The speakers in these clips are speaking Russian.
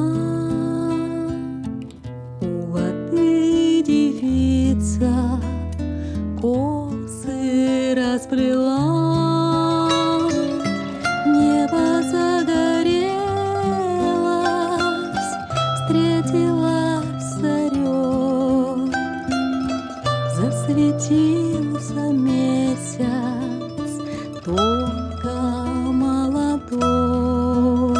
у воды девица косы расплела, небо загорелось, встретилась зарей, засветился месяц, только молодой.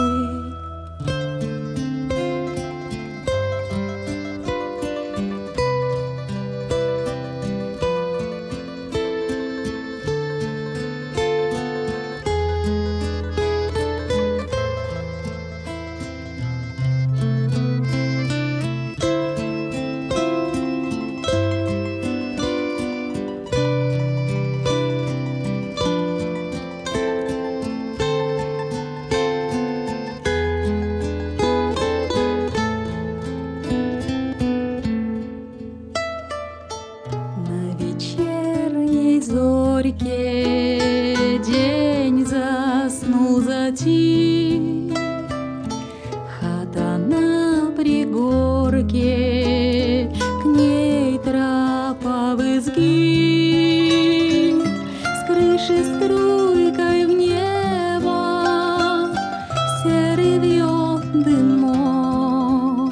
Зорьке день заснул затих, хата на пригорке, к ней тропа в изгиб, с крыши струйкой в небо серый вьет дымок,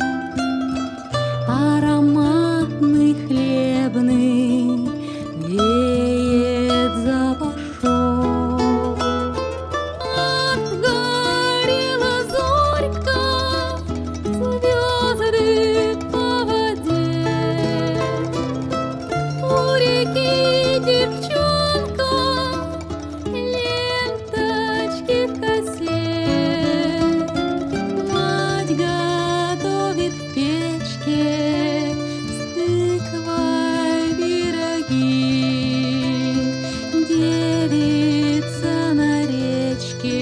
ароматный хлебный веет запашок. Отгорела зорька, звезды по воде, у реки девчонка, ленточки в косе. Мать готовит в печке с тыквой пироги, девица на речке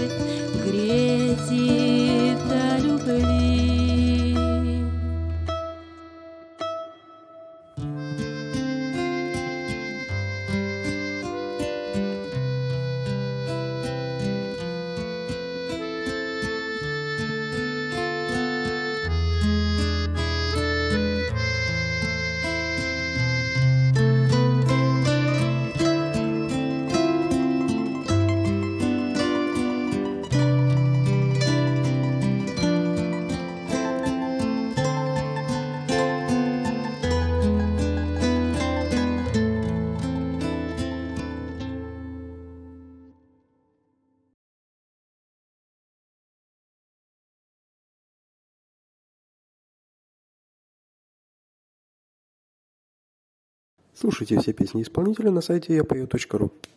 грезит о любви. Слушайте все песни исполнителя на сайте yapeo.ru.